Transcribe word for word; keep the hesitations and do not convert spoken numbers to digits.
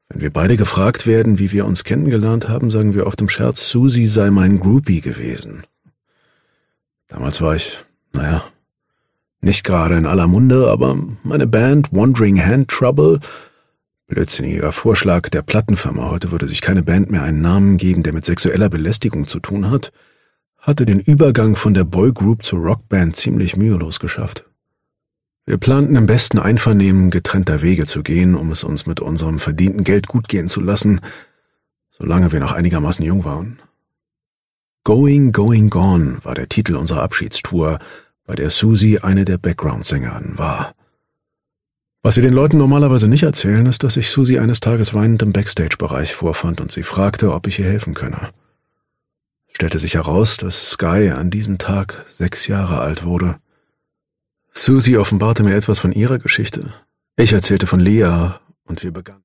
Wenn wir beide gefragt werden, wie wir uns kennengelernt haben, sagen wir oft im Scherz, Susie sei mein Groupie gewesen. Damals war ich, naja, nicht gerade in aller Munde, aber meine Band Wandering Hand Trouble, blödsinniger Vorschlag der Plattenfirma, heute würde sich keine Band mehr einen Namen geben, der mit sexueller Belästigung zu tun hat, hatte den Übergang von der Boygroup zur Rockband ziemlich mühelos geschafft. Wir planten im besten Einvernehmen getrennter Wege zu gehen, um es uns mit unserem verdienten Geld gut gehen zu lassen, solange wir noch einigermaßen jung waren. Going, Going, Gone war der Titel unserer Abschiedstour, bei der Susie eine der Background-Sängerinnen war. Was sie den Leuten normalerweise nicht erzählen, ist, dass ich Susie eines Tages weinend im Backstage-Bereich vorfand und sie fragte, ob ich ihr helfen könne. Es stellte sich heraus, dass Sky an diesem Tag sechs Jahre alt wurde. Susie offenbarte mir etwas von ihrer Geschichte. Ich erzählte von Lea und wir begannen.